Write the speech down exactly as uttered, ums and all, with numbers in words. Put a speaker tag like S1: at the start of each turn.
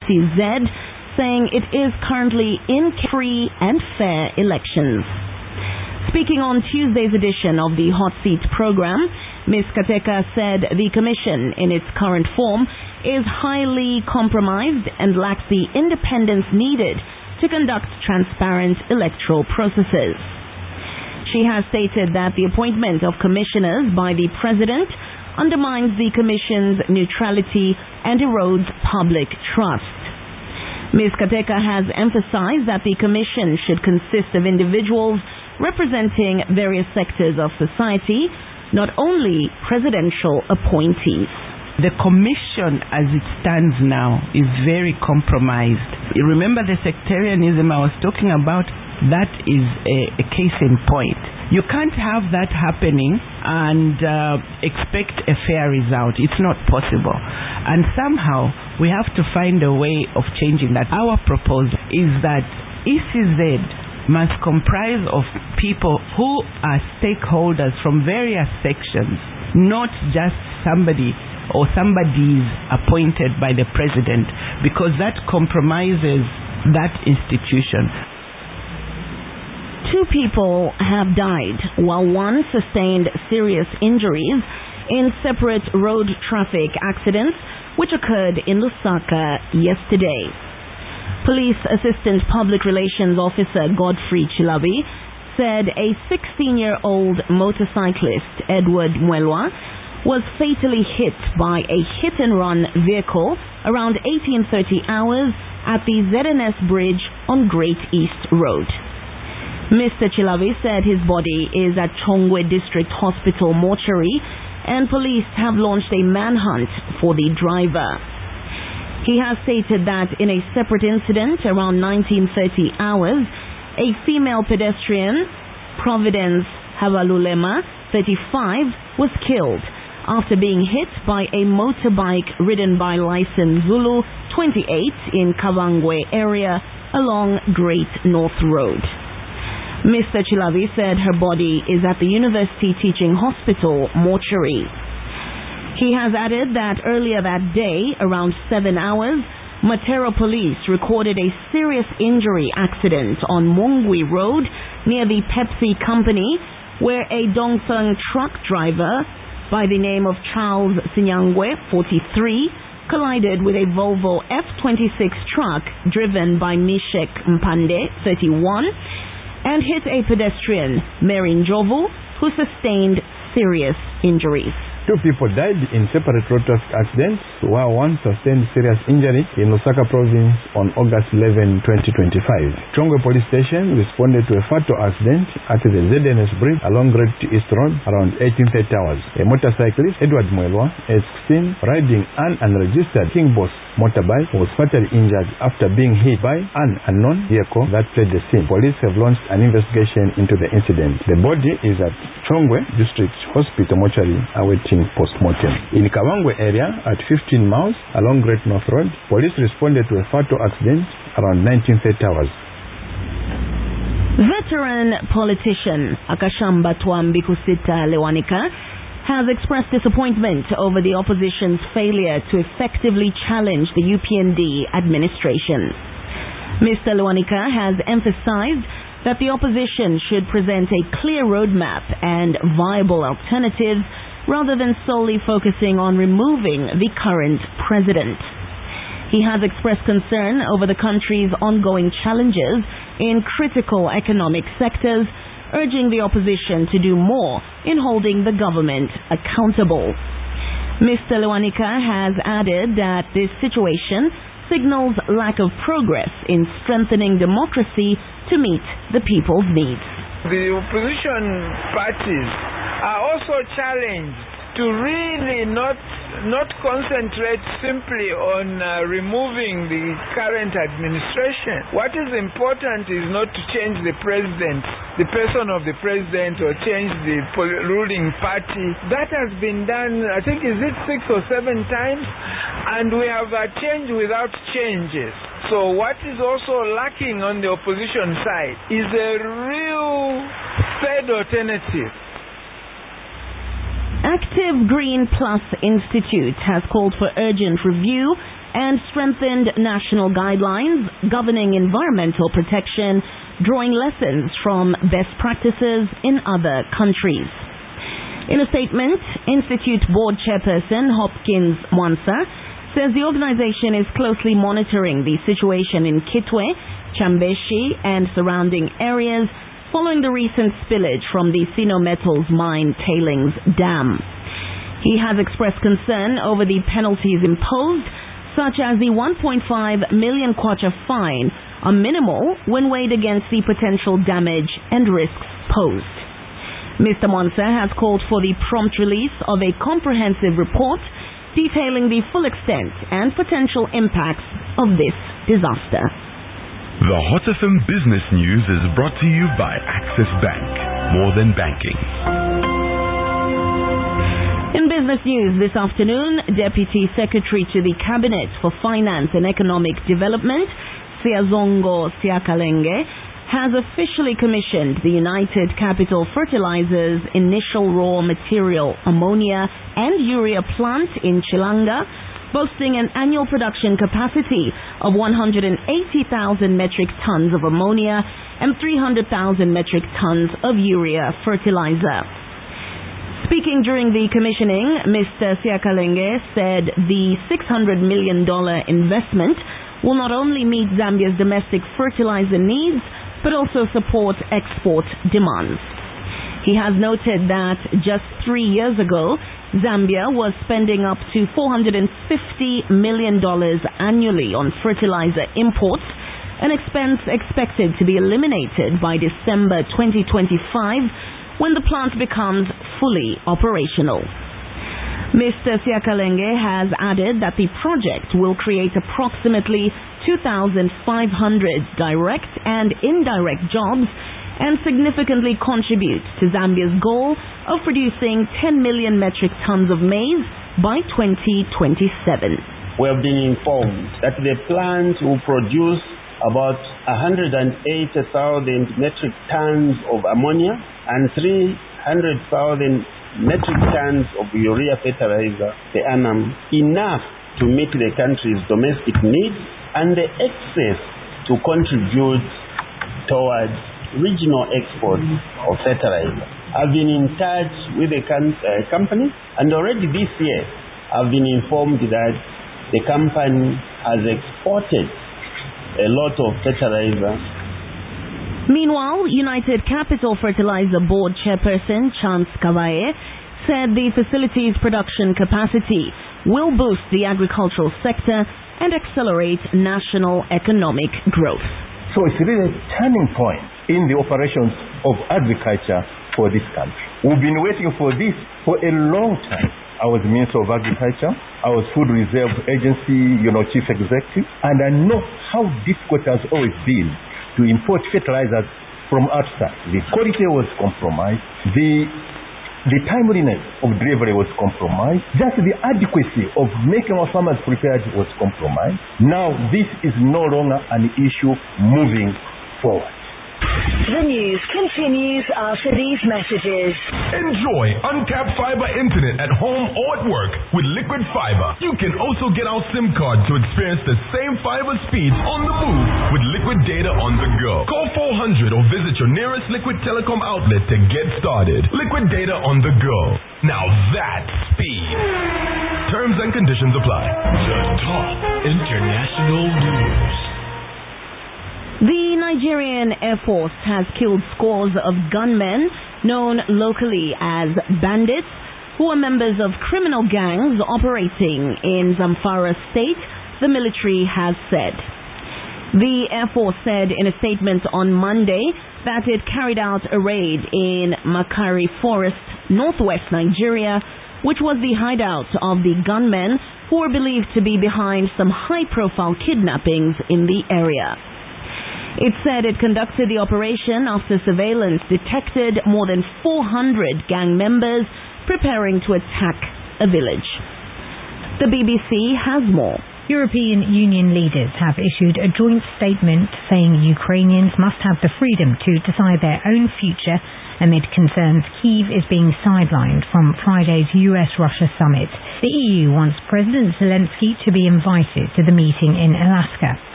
S1: C Z, saying it is currently in free and fair elections. Speaking on Tuesday's edition of the Hot Seat program, Miz Kateka said the commission, in its current form, is highly compromised and lacks the independence needed to conduct transparent electoral processes. She has stated that the appointment of commissioners by the president undermines the commission's neutrality and erodes public trust. Miz Kateka has emphasized that the commission should consist of individuals representing various sectors of society, not only presidential appointees.
S2: The commission as it stands now is very compromised. You remember the sectarianism I was talking about? That is a, a case in point. You can't have that happening and uh, expect a fair result. It's not possible. And somehow we have to find a way of changing that. Our proposal is that E C Z must comprise of people who are stakeholders from various sections, not just somebody or somebody's appointed by the president, because that compromises that institution.
S1: Two people have died, while one sustained serious injuries in separate road traffic accidents which occurred in Lusaka yesterday. Police Assistant Public Relations Officer Godfrey Chilabi said a sixteen-year-old motorcyclist, Edward Mwelwa, was fatally hit by a hit-and-run vehicle around eighteen thirty hours at the Z N S Bridge on Great East Road. Mister Chilabi said his body is at Chongwe District Hospital mortuary and police have launched a manhunt for the driver. He has stated that in a separate incident around nineteen thirty hours, a female pedestrian, Providence Havalulema, thirty-five, was killed after being hit by a motorbike ridden by License Zulu twenty-eight in Kavangwe area along Great North Road. Mister Chilabi said her body is at the University Teaching Hospital mortuary. He has added that earlier that day, around seven hours, Matero police recorded a serious injury accident on Mungwi Road near the Pepsi Company, where a Dongfeng truck driver by the name of Charles Sinyangwe, forty-three, collided with a Volvo F twenty-six truck driven by Mishek Mpande, thirty-one, and hit a pedestrian, Mary Njovu, who sustained serious injuries.
S3: Two people died in separate road traffic accidents, while one sustained serious injury in Lusaka province on August eleventh, twenty twenty-five. Chongwe Police Station responded to a fatal accident at the Z N S Bridge along Great East Road around eighteen thirty hours. A motorcyclist, Edward Mwelwa, is seen riding an unregistered King Boss motorbike, was fatally injured after being hit by an unknown vehicle that fled the scene. Police have launched an investigation into the incident. The body is at Chongwe District Hospital mortuary awaiting post-mortem. In Kawangwe area at fifteen miles along Great North Road, police responded to a fatal accident around nineteen thirty hours.
S1: Veteran politician Akashamba Twambikusita Lewanika has expressed disappointment over the opposition's failure to effectively challenge the U P N D administration. Mister Lewanika has emphasized that the opposition should present a clear roadmap and viable alternatives rather than solely focusing on removing the current president. He has expressed concern over the country's ongoing challenges in critical economic sectors, urging the opposition to do more in holding the government accountable. Mister Lewanika has added that this situation signals lack of progress in strengthening democracy to meet the people's needs.
S4: The opposition parties are also challenged to really not not concentrate simply on uh, removing the current administration. What is important is not to change the president, the person of the president, or change the ruling party. That has been done, I think, is it six or seven times? And we have a change without changes. So what is also lacking on the opposition side is a real third alternative.
S1: Active Green Plus Institute has called for urgent review and strengthened national guidelines governing environmental protection, drawing lessons from best practices in other countries. In a statement, Institute Board Chairperson Hopkins Mwansa says the organization is closely monitoring the situation in Kitwe, Chambeshi, and surrounding areas following the recent spillage from the Sino Metals Mine Tailings Dam. He has expressed concern over the penalties imposed, such as the one point five million kwacha fine, are minimal when weighed against the potential damage and risks posed. Mister Mwansa has called for the prompt release of a comprehensive report detailing the full extent and potential impacts of this disaster.
S5: The Hot F M Business News is brought to you by Access Bank. More than banking.
S1: In business news this afternoon, Deputy Secretary to the Cabinet for Finance and Economic Development, Siazongo Siakalenge, has officially commissioned the United Capital Fertilizers initial raw material ammonia and urea plant in Chilanga, boasting an annual production capacity of one hundred eighty thousand metric tons of ammonia and three hundred thousand metric tons of urea fertilizer. Speaking during the commissioning, Mister Siakalenge said the six hundred million dollars investment will not only meet Zambia's domestic fertilizer needs, but also support export demands. He has noted that just three years ago, Zambia was spending up to four hundred fifty million dollars annually on fertilizer imports, an expense expected to be eliminated by December twenty twenty-five when the plant becomes fully operational. Mister Siakalenge has added that the project will create approximately two thousand five hundred direct and indirect jobs and significantly contribute to Zambia's goal of producing ten million metric tons of maize by twenty twenty-seven.
S6: We have been informed that the plant will produce about one hundred eighty thousand metric tons of ammonia and three hundred thousand metric tons of urea fertilizer per annum, enough to meet the country's domestic needs and the excess to contribute towards regional exports of fertilizer. I've been in touch with the com- uh, company, and already this year I've been informed that the company has exported a lot of fertilizer.
S1: Meanwhile, United Capital Fertilizer Board Chairperson Chance Kavaye said the facility's production capacity will boost the agricultural sector and accelerate national economic growth.
S7: So it's really a turning point in the operations of agriculture for this country. We've been waiting for this for a long time. I was Minister of Agriculture, I was Food Reserve Agency, you know, Chief Executive, and I know how difficult it has always been to import fertilizers from outside. The quality was compromised, the the timeliness of delivery was compromised, just the adequacy of making our farmers prepared was compromised. Now this is no longer an issue moving forward.
S8: The news continues after these messages.
S5: Enjoy uncapped fiber internet at home or at work with Liquid Fiber. You can also get our SIM card to experience the same fiber speeds on the move with Liquid Data on the go. Call four hundred or visit your nearest Liquid Telecom outlet to get started. Liquid Data on the go. Now that's speed. Terms and conditions apply. The top international news.
S1: The Nigerian Air Force has killed scores of gunmen known locally as bandits who are members of criminal gangs operating in Zamfara State, the military has said. The Air Force said in a statement on Monday that it carried out a raid in Makari Forest, northwest Nigeria, which was the hideout of the gunmen who were believed to be behind some high-profile kidnappings in the area. It said it conducted the operation after surveillance detected more than four hundred gang members preparing to attack a village. The B B C has more.
S9: European Union leaders have issued a joint statement saying Ukrainians must have the freedom to decide their own future amid concerns Kyiv is being sidelined from Friday's U S Russia summit. The E U wants President Zelensky to be invited to the meeting in Alaska.